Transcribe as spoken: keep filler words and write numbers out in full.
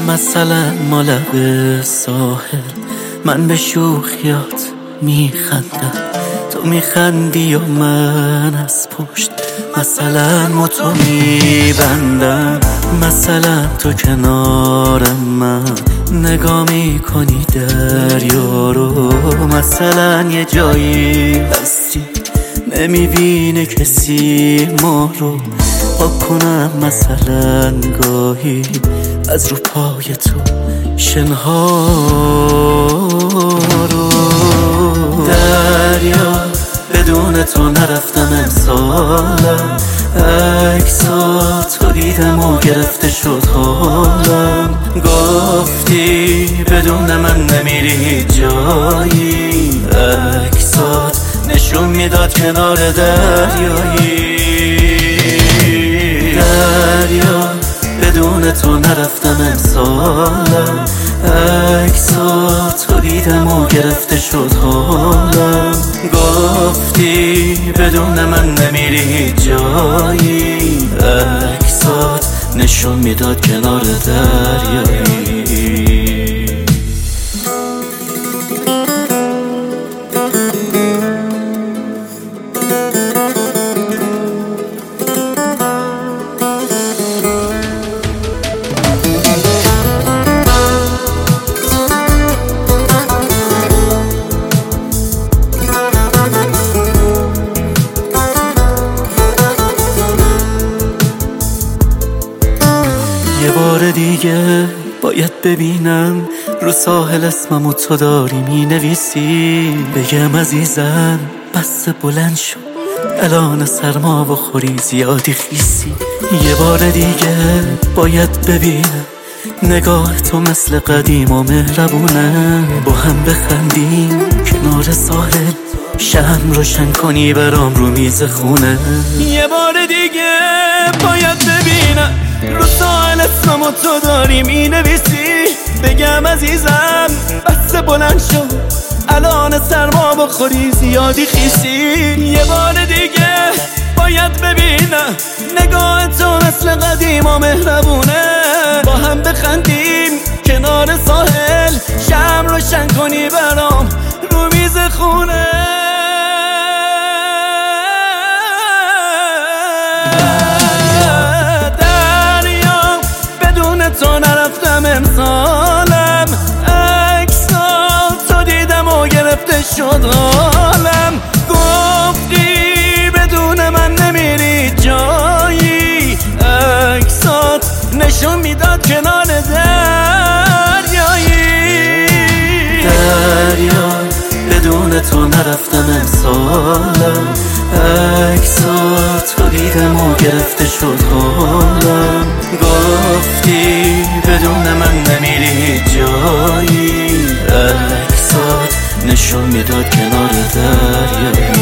مثلا ما لب ساحل، من به شوخیات میخندم، تو میخندی و من از پشت مثلا متو میبندم. مثلا تو کنارم من نگاه میکنی دریا رو، مثلا یه جایی هستی نمیبینه کسی ما رو. پاک کنم مثلا گاهی از رو پای تو شنها رو. دریا بدون تو نرفتم امسالم، عکسات رو دیدم و گرفته شد حالم. گفتی بدون من نمیری جایی، عکسات نشون میداد کنار دریایی. دریا بدون تو نرفتم امسالم، عکسات رو دیدم و گرفته شد حالم. گفتی بدون من نمیری جایی، عکسات نشون میداد کنار دریایی. یه بار دیگه باید ببینم رو ساحل اسممو تو داری می نویسی. بگم عزیزم بس بلند شو، الان سرما بخوری زیادی خیسی. یه بار دیگه باید ببینم نگاه تو مثل قدیم و مهربونه، با هم بخندیم کنار ساحل، شمع روشن کنی برام رو میز خونه. یه بار دیگه باید ببینم رو ساحل اسممو تو داری می نویسی. بگم عزیزم بس بلند شو، الان سرما بخوری زیادی خیسی. یه بار دیگه باید ببینم نگاه تو مثل قدیم و مهربونه، با هم بخندیم کنار ساحل، شمع روشن کنی برام رو میز خونه. تو نرفتم امسالم، عکسات تو دیدم و گرفته شد حالم. گفتی بدون من نمیری جایی، عکسات نشون میداد کنار دریایی. دریا بدون تو نرفتم امسالم، عکسات تو دیدم و گرفته شد حالم. گفتی بدون من نمیری جایی، عکسات نشون میداد کنار دریا.